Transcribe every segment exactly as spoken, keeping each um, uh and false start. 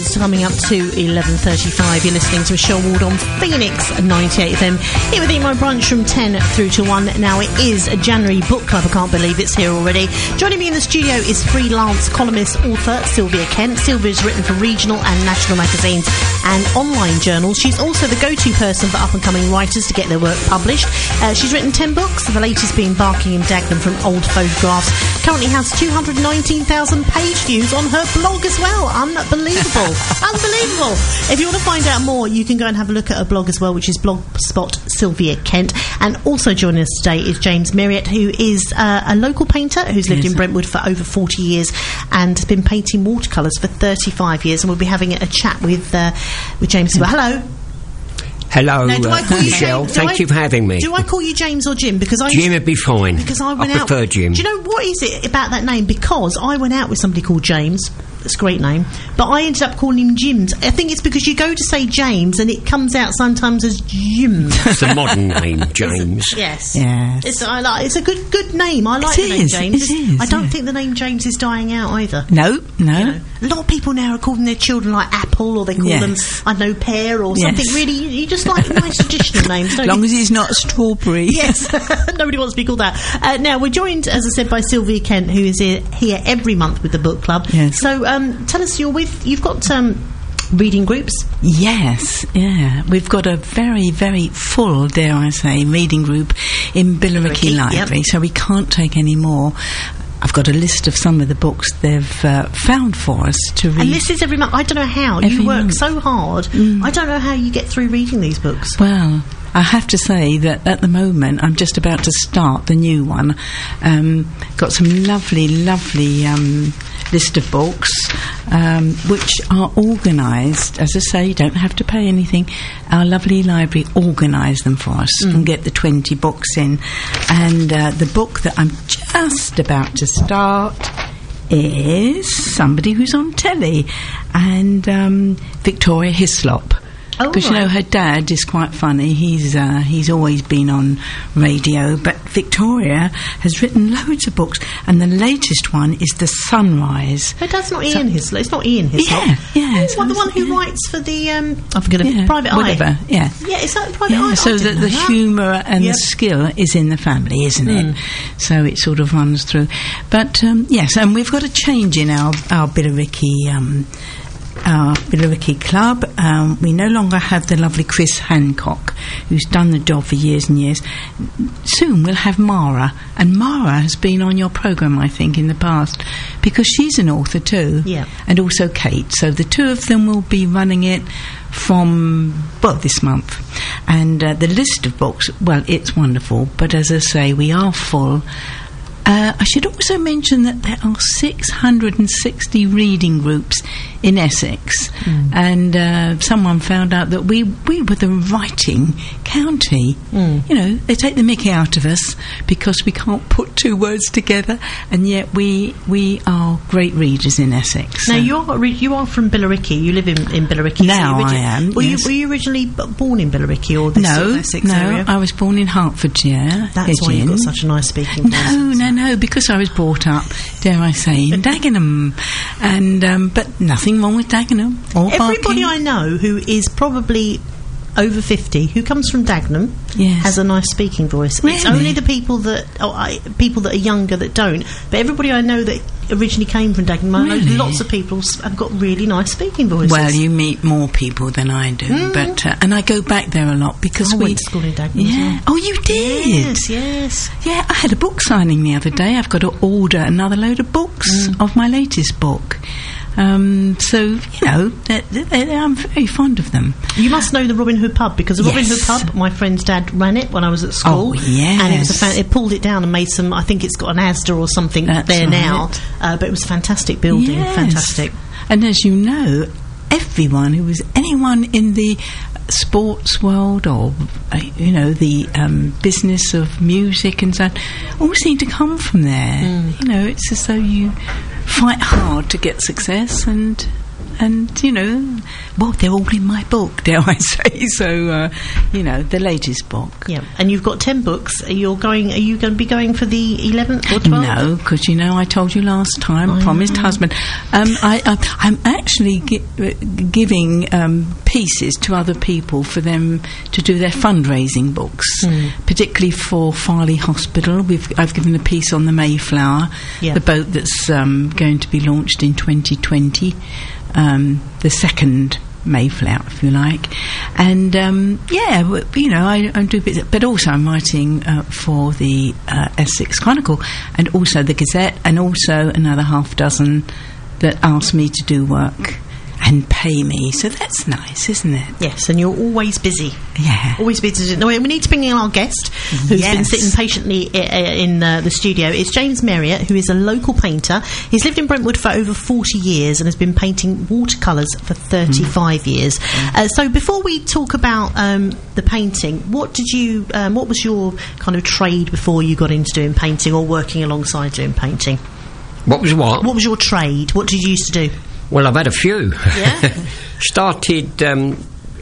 is coming up to eleven thirty-five. You're listening to Michelle Ward on Phoenix ninety-eight F M. Here with Eat My Brunch from ten through to one. Now it is a January book club. I can't believe it's here already. Joining me in the studio is freelance columnist, author Sylvia Kent. Sylvia's written for regional and national magazines and online journals. She's also the go-to person for up-and-coming writers to get their work published. Uh, she's written ten books, the latest being Barking in Dagenham from Old Photographs. Currently has two hundred nineteen thousand page views on her blog as well. Unbelievable. Unbelievable. If you want to find out more, you can go and have a look at her blog as well, which is Blogspot Sylvia Kent. And also joining us today is James Marriott, who is uh, a local painter who's lived yes. in Brentwood for over forty years and has been painting watercolours for thirty-five years. And we'll be having a chat with uh, with James as well. Hello. Hello, now, do I call uh, you Michelle. James? Thank I, you for having me. Do I call you James or Jim? Because I Jim would be fine. Because I went I out. prefer Jim. Do you know what is it about that name? Because I went out with somebody called James. That's a great name. But I ended up calling him Jims. I think it's because you go to say James and it comes out sometimes as Jim. It's a modern name, James. It's a, yes. Yes. It's, I like, it's a good good name. I like it the name is, James. It is, I don't yeah. think the name James is dying out either. No, no. You know, a lot of people now are calling their children like Apple, or they call yes. them, I don't know, Pear or yes. something really. You, you just like nice traditional names, don't As long you? as he's not strawberry. Yes. Nobody wants to be called that. Uh, now, we're joined, as I said, by Sylvia Kent, who is here, here every month with the book club. Yes. So um, tell us, you're with, you've got um, reading groups? Yes, yeah. We've got a very, very full, dare I say, reading group in Billericay Library, yep. so we can't take any more. I've got a list of some of the books they've uh, found for us to read. And this is every month. I don't know how. Every you work month. so hard. Mm. I don't know how you get through reading these books. Well, I have to say that at the moment I'm just about to start the new one. Um, got some lovely, lovely um, list of books um, which are organised. As I say, you don't have to pay anything. Our lovely library organise them for us mm. and get the twenty books in. And uh, the book that I'm just about to start is somebody who's on telly, and um, Victoria Hislop. Because oh, you know right. her dad is quite funny. He's uh, he's always been on radio, but Victoria has written loads of books, and the latest one is The Sunrise. Her dad's not Ian Hislop. It's not Ian Hislop. Yeah, yeah. Oh, well, the one who yeah. writes for the um, I forget yeah, it, Private whatever, Eye. Yeah, yeah. Is that Private yeah, Eye? So I that know the that. humour and yep. the skill is in the family, isn't mm. it? So it sort of runs through. But um, yes, and we've got a change in our our Billericay. Um, Our Billericay Club. Um, we no longer have the lovely Chris Hancock, who's done the job for years and years. Soon we'll have Mara, and Mara has been on your programme, I think, in the past, because she's an author too, yeah. and also Kate. So the two of them will be running it from, well, this month. And uh, the list of books, well, it's wonderful, but as I say, we are full. Uh, I should also mention that there are six hundred sixty reading groups in Essex, mm. and uh, someone found out that we, we were the writing county. Mm. You know, they take the mickey out of us because we can't put two words together, and yet we we are great readers in Essex. Now, so. you are you are from Billericay. You live in, in Billericay. Now so I am. Were, yes. you, were you originally b- born in Billericay or this no, sort of Essex no, area? I was born in Hertfordshire. That's why you've got such a nice speaking voice. No, no, no, because I was brought up, dare I say, in Dagenham, and um, but nothing wrong with Dagenham or Everybody Barking. I know who is probably over fifty who comes from Dagenham yes. has a nice speaking voice. Really? It's only the people that oh, I, people that are younger that don't. But everybody I know that originally came from Dagenham, I really? know lots of people have got really nice speaking voices. Well, you meet more people than I do, mm. but uh, and I go back there a lot because I we went to school in Dagenham. Yeah. Well. Oh, you did? Yes, yes. Yeah, I had a book signing the other day. I've got to order another load of books mm. of my latest book. Um, so, you know, they're, they're, they're, I'm very fond of them. You must know the Robin Hood pub, because the yes. Robin Hood pub, my friend's dad ran it when I was at school. Oh, yes. And it was a fan- it pulled it down and made some, I think it's got an Asda or something That's there right. now. Uh, but it was a fantastic building, yes. fantastic. And as you know, everyone who was anyone in the sports world or, uh, you know, the um, business of music and so on, all seem to come from there. Mm. You know, it's as though you fight hard to get success, and and you know, well, they're all in my book, dare I say. So, uh, you know, the latest book. Yeah, and you've got ten books. You're going. Are you going to be going for the eleventh or twelfth? No, because you know I told you last time. I promised know. husband. Um, I, I, I'm actually gi- giving um, pieces to other people for them to do their fundraising books, mm. particularly for Farley Hospital. We've I've given a piece on the Mayflower, yeah. the boat that's um, going to be launched in twenty twenty, um, the second Mayflower, if you like. And um, yeah, you know, I, I do bits, but also I'm writing uh, for the uh, Essex Chronicle and also the Gazette, and also another half dozen that ask me to do work and pay me. So that's nice, isn't it? Yes, and you're always busy. Yeah. Always busy. No, we need to bring in our guest, who's yes. been sitting patiently in uh, the studio. It's James Marriott, who is a local painter. He's lived in Brentwood for over forty years and has been painting watercolours for thirty-five mm. years. Mm. Uh, so before we talk about um, the painting, what did you, um, what was your kind of trade before you got into doing painting or working alongside doing painting? What was what? What was your trade? What did you used to do? Well, I've had a few. Yeah. Started, um,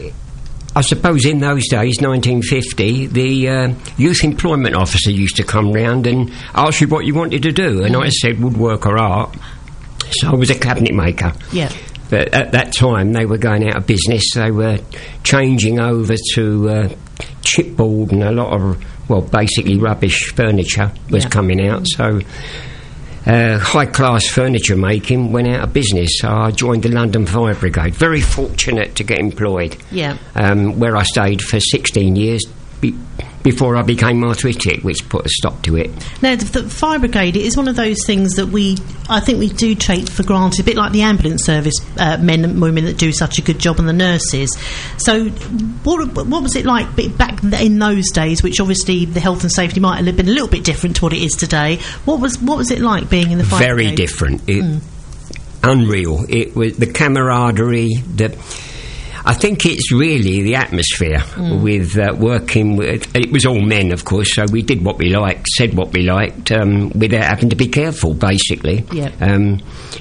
I suppose, in those days, nineteen fifty, the uh, youth employment officer used to come round and ask you what you wanted to do, and mm. I said woodwork or art. So I was a cabinet maker. Yeah. But at that time, they were going out of business. They were changing over to uh, chipboard, and a lot of, well, basically rubbish furniture was yeah. coming out. So Uh, high-class furniture making went out of business, so I joined the London Fire Brigade. Very fortunate to get employed. Yeah. Um, where I stayed for sixteen years be- before I became arthritic, which put a stop to it. Now, the, the Fire Brigade is one of those things that we, I think we do take for granted, a bit like the ambulance service uh, men and women that do such a good job, and the nurses. So what, what was it like back in those days, which obviously the health and safety might have been a little bit different to what it is today? What was what was it like being in the Fire Very Brigade? different. It, mm. Unreal. It was the camaraderie, the... I think it's really the atmosphere mm. with uh, working with... It was all men, of course, so we did what we liked, said what we liked, um, without having to be careful, basically. Yep. Um,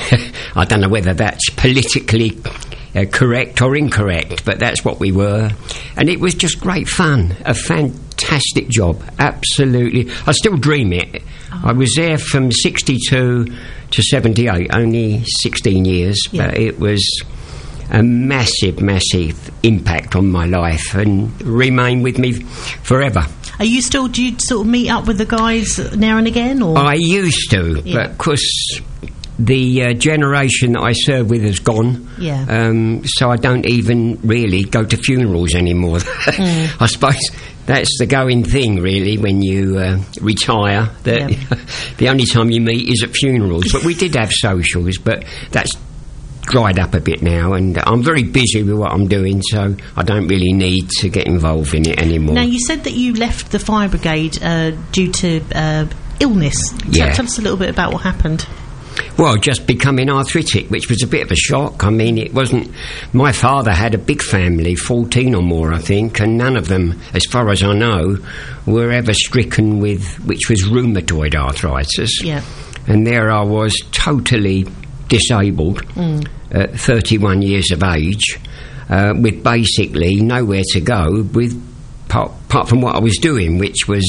I don't know whether that's politically uh, correct or incorrect, but that's what we were. And it was just great fun, a fantastic job, absolutely. I still dream it. Oh. I was there from sixty-two to seventy-eight, only sixteen years, yep. but it was a massive, massive impact on my life and remain with me forever. Are you still, do you sort of meet up with the guys now and again? Or? I used to, yeah. but of course the uh, generation that I serve with has gone. Yeah. Um, so I don't even really go to funerals anymore. mm. I suppose that's the going thing, really, when you uh, retire. That yeah. the only time you meet is at funerals. But we did have socials, but that's dried up a bit now, and I'm very busy with what I'm doing, so I don't really need to get involved in it anymore. Now, you said that you left the Fire Brigade uh, due to uh, illness. Yeah. Tell, tell us a little bit about what happened. Well, just becoming arthritic, which was a bit of a shock. I mean, it wasn't... My father had a big family, fourteen or more, I think, and none of them, as far as I know, were ever stricken with, which was rheumatoid arthritis. Yeah. And there I was, totally disabled, mm. at thirty-one years of age, uh, with basically nowhere to go, with apart, apart from what I was doing, which was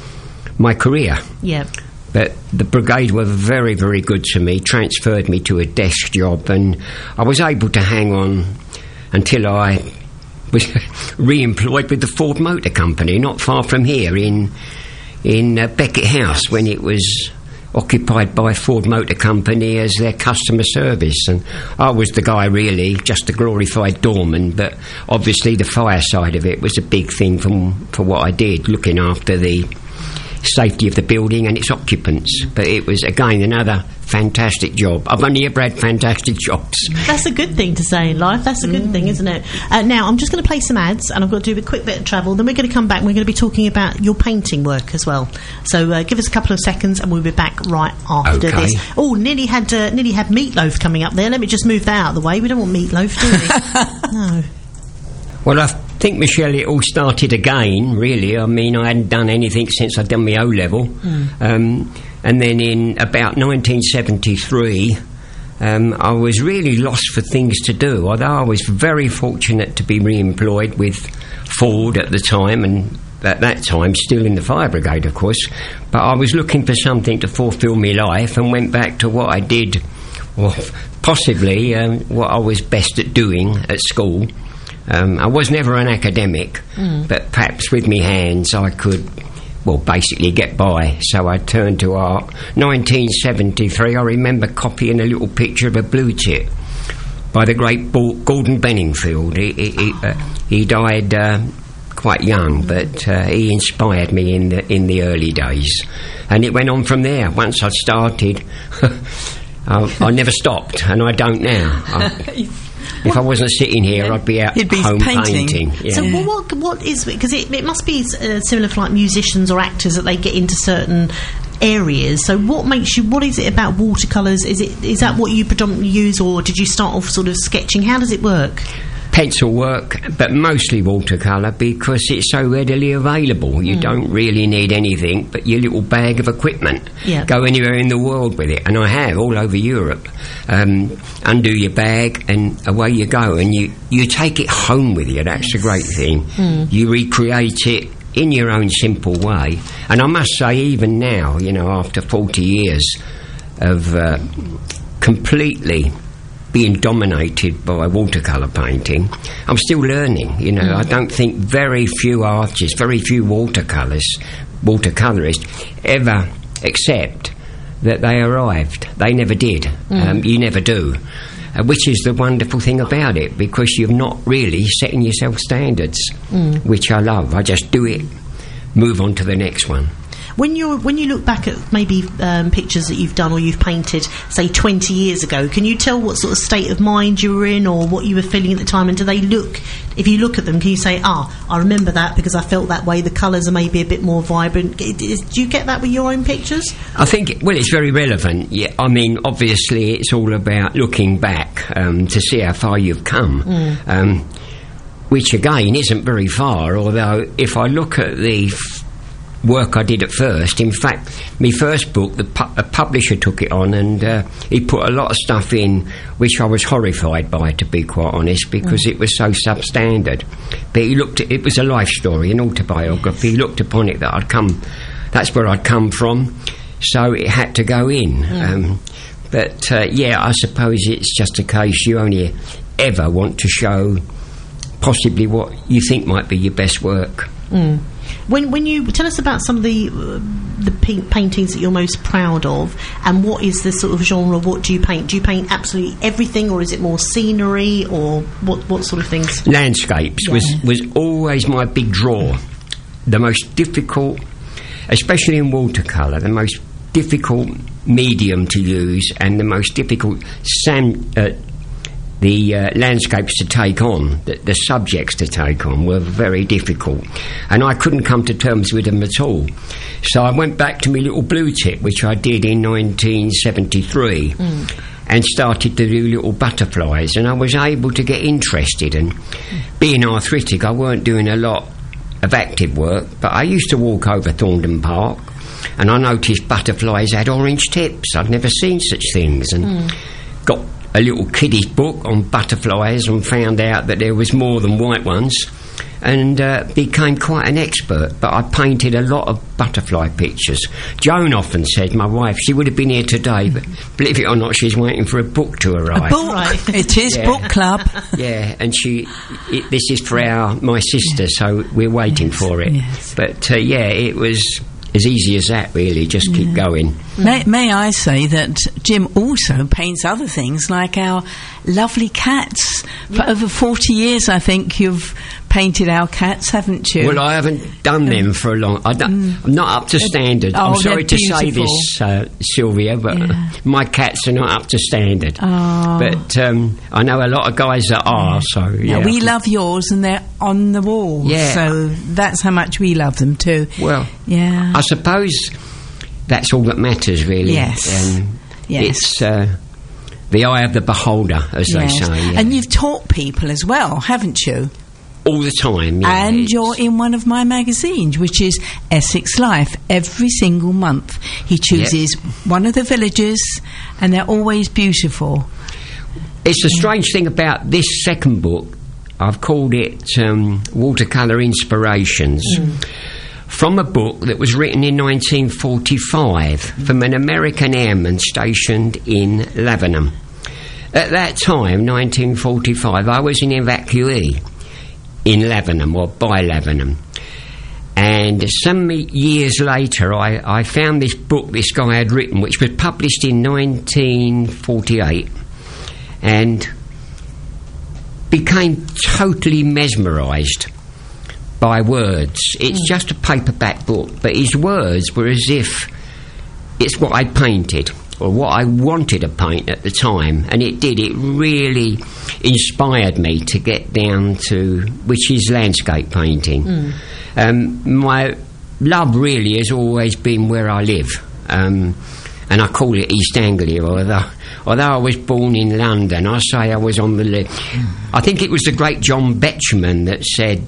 my career. Yeah. But the brigade were very, very good to me, transferred me to a desk job, and I was able to hang on until I was re-employed with the Ford Motor Company, not far from here, in in uh, Beckett House, when it was occupied by Ford Motor Company as their customer service. And I was the guy, really, just a glorified doorman, but obviously the fire side of it was a big thing from, for what I did, looking after the safety of the building and its occupants. But it was, again, another fantastic job. I've only ever had fantastic jobs. That's a good thing to say in life. That's a good mm. thing, isn't it? Uh, now, I'm just going to play some ads, and I've got to do a quick bit of travel. Then we're going to come back, and we're going to be talking about your painting work as well. So uh, give us a couple of seconds, and we'll be back right after okay. this. Oh, nearly had uh, nearly had Meatloaf coming up there. Let me just move that out of the way. We don't want Meatloaf, do we? No. Well, I think, Michelle, it all started again, really. I mean, I hadn't done anything since I'd done my O-level. Mm. Um, and then in about nineteen seventy-three, um, I was really lost for things to do, although I was very fortunate to be re-employed with Ford at the time, and at that time still in the fire brigade, of course. But I was looking for something to fulfil my life, and went back to what I did, or possibly um, what I was best at doing at school. Um, I was never an academic, mm. but perhaps with me hands I could, well, basically get by. So I turned to art. nineteen seventy-three, I remember copying a little picture of a blue tip by the great Gordon Benningfield. He, he, he, uh, he died uh, quite young, but uh, he inspired me in the in the early days, and it went on from there. Once I started, I, I never stopped, and I don't now. I, If I wasn't sitting here, yeah. I'd be out You'd be home painting. painting. Yeah. So what, what what is, because it, it must be uh, similar for like musicians or actors, that they get into certain areas. So what makes you? What is it about watercolours? Is it is that what you predominantly use, or did you start off sort of sketching? How does it work? Pencil work, but mostly watercolour, because it's so readily available. You mm. don't really need anything but your little bag of equipment. Yeah. Go anywhere in the world with it, and I have all over Europe. Um, undo your bag and away you go, and you, you take it home with you. That's yes. the great thing. Mm. You recreate it in your own simple way. And I must say, even now, you know, after forty years of uh, completely being dominated by watercolour painting, I'm still learning. You know, mm. I don't think very few artists, very few watercolours, watercolourists ever accept that they arrived. They never did. Mm. Um, you never do. Uh, which is the wonderful thing about it, because you're not really setting yourself standards, mm. which I love. I just do it, move on to the next one. When you when you look back at maybe um, pictures that you've done or you've painted, say twenty years ago, can you tell what sort of state of mind you were in or what you were feeling at the time? And do they look, if you look at them, can you say, ah, I remember that because I felt that way, the colours are maybe a bit more vibrant? Do you get that with your own pictures? I think, well, it's very relevant. Yeah, I mean, obviously it's all about looking back um, to see how far you've come. Mm. Um, which, again, isn't very far, although if I look at the F- work I did at first. In fact, my first book, the pu- a publisher took it on, and uh, he put a lot of stuff in which I was horrified by, to be quite honest, because mm. it was so substandard. But he looked at it was a life story, an autobiography. He looked upon it that I'd come, that's where I'd come from, so it had to go in. Mm. Um, but uh, yeah, I suppose it's just a case you only ever want to show possibly what you think might be your best work. Mm. When when you tell us about some of the uh, the pa- paintings that you're most proud of, and what is the sort of genre? What do you paint? Do you paint absolutely everything, or is it more scenery, or what what sort of things? Landscapes yeah. was was always my big draw. The most difficult, especially in watercolour, the most difficult medium to use, and the most difficult sam. Uh, The uh, landscapes to take on, the, the subjects to take on, were very difficult, and I couldn't come to terms with them at all. So I went back to my little blue tip, which I did in nineteen seventy-three, mm. and started to do little butterflies, and I was able to get interested. And mm. being arthritic, I weren't doing a lot of active work, but I used to walk over Thorndon Park, and I noticed butterflies had orange tips. I'd never seen such things, and mm. got a little kiddie book on butterflies and found out that there was more than white ones, and uh, became quite an expert. But I painted a lot of butterfly pictures. Joan often said, my wife, she would have been here today, but believe it or not, she's waiting for a book to arrive. A book? Right. It is yeah. book club. Yeah, and she, it, this is for our my sister, yes. so we're waiting yes. for it. Yes. But uh, yeah, it was as easy as that, really. Just yeah. keep going. May, may I say that Jim also paints other things, like our lovely cats. For yeah. over forty years, I think you've painted our cats, haven't you? Well, I haven't done them for a long... I don't, mm. I'm not up to standard. Oh, I'm sorry to beautiful. say this, uh, Sylvia, but yeah. my cats are not up to standard. Oh. But um, I know a lot of guys that are, so... Yeah, yeah we love yours, and they're on the wall. Yeah. So that's how much we love them too. Well, yeah. I suppose that's all that matters, really. Yes. Um, yes. It's... Uh, the eye of the beholder, as yes. they say. Yeah. And you've taught people as well, haven't you? all the time. Yeah, and it's- you're in one of my magazines, which is Essex Life. Every single month he chooses one of the villages, and they're always beautiful. It's a strange thing about this second book. I've called it um, Watercolour Inspirations. Mm. From a book that was written in nineteen forty-five from an American airman stationed in Lebanon. At that time, nineteen forty-five, I was an evacuee in Lebanon, or by Lebanon. And some years later, I, I found this book this guy had written, which was published in nineteen forty-eight, and became totally mesmerised by words. It's mm. just a paperback book, but his words were as if it's what I painted, or what I wanted to paint at the time, and it did. It really inspired me to get down to, which is landscape painting. Mm. Um, my love really has always been where I live, um, and I call it East Anglia, although, although I was born in London, I say I was on the li- mm. I think it was the great John Betjeman that said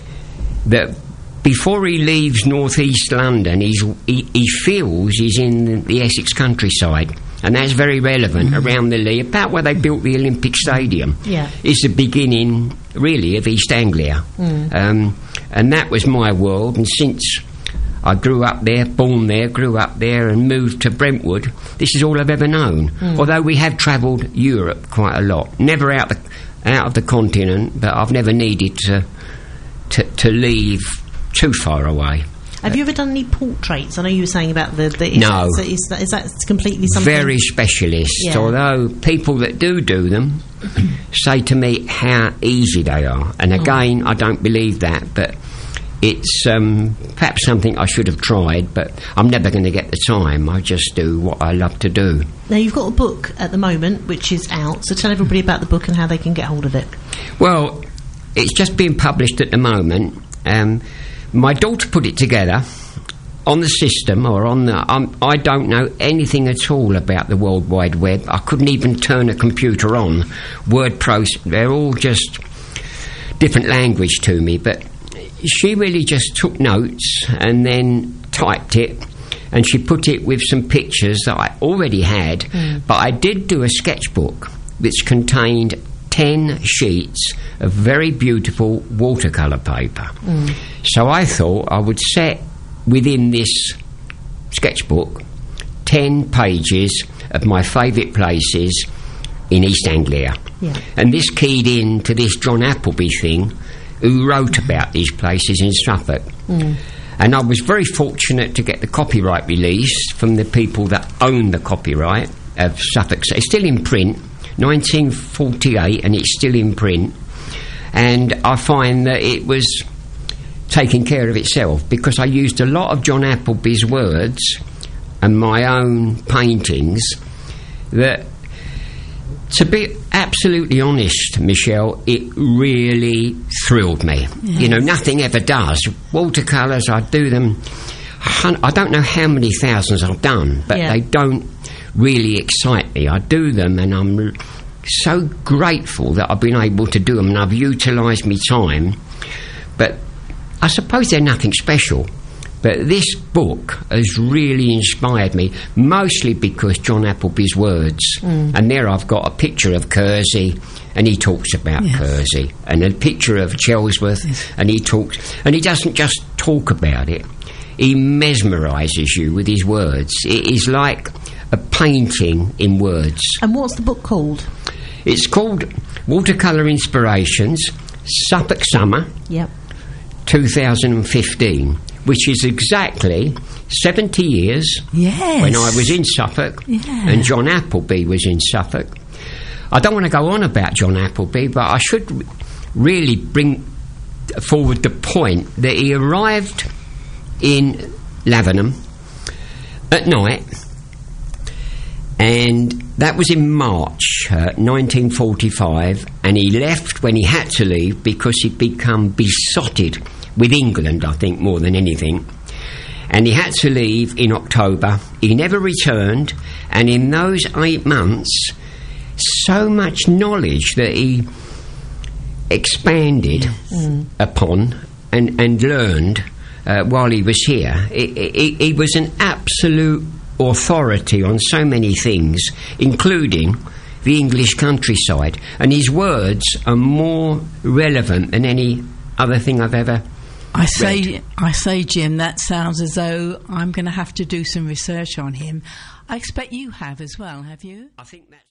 that before he leaves North East London, he's, he, he feels he's in the Essex countryside, and that's very relevant. Mm. Around the Lee, about where they built the Olympic Stadium, yeah. is the beginning, really, of East Anglia. Mm. Um, and that was my world, and since I grew up there, born there, grew up there, and moved to Brentwood, this is all I've ever known. Mm. Although we have travelled Europe quite a lot, never out the, out of the continent, but I've never needed to to, to leave too far away. Have you ever done any portraits? I know you were saying about the... the is no. That, is, that, is that completely something... Very specialist, yeah. although people that do do them say to me how easy they are. And again, oh. I don't believe that, but it's um, perhaps something I should have tried, but I'm never going to get the time. I just do what I love to do. Now, you've got a book at the moment, which is out, so tell everybody about the book and how they can get hold of it. Well, it's just being published at the moment. Um, my daughter put it together on the system, or on the... Um, I don't know anything at all about the World Wide Web. I couldn't even turn a computer on. Word process, they're all just different language to me, but she really just took notes and then typed it, and she put it with some pictures that I already had, mm. but I did do a sketchbook which contained ten sheets of very beautiful watercolour paper. Mm. So I thought I would set within this sketchbook ten pages of my favourite places in East Anglia. Yeah. And this keyed in to this John Appleby thing, who wrote about these places in Suffolk. Mm. And I was very fortunate to get the copyright release from the people that own the copyright of Suffolk. It's still in print, nineteen forty-eight, and it's still in print. And I find that it was taking care of itself, because I used a lot of John Appleby's words and my own paintings that, to be absolutely honest, Michelle, it really thrilled me. Yes. You know, nothing ever does. Watercolours, I do them, I don't know how many thousands I've done, but yeah. they don't really excite me. I do them and I'm so grateful that I've been able to do them, and I've utilised my time. But I suppose they're nothing special. But this book has really inspired me, mostly because John Appleby's words. Mm. And there I've got a picture of Kersey, and he talks about yes. Kersey, and a picture of Chelsworth, yes. and he talks, and he doesn't just talk about it. He mesmerises you with his words. It is like a painting in words. And what's the book called? It's called Watercolour Inspirations, Suffolk Summer, yep. two thousand fifteen. Which is exactly seventy years yes. when I was in Suffolk, yeah. and John Appleby was in Suffolk. I don't want to go on about John Appleby, but I should r- really bring forward the point that he arrived in Lavenham at night, and that was in March uh, nineteen forty-five, and he left when he had to leave because he'd become besotted with England, I think, more than anything. And he had to leave in October. He never returned, and in those eight months, so much knowledge that he expanded mm. upon and, and learned uh, while he was here. He, he, he was an absolute authority on so many things, including the English countryside, and his words are more relevant than any other thing I've ever I say, read. I say, Jim, that sounds as though I'm going to have to do some research on him. I expect you have as well, have you? I think that's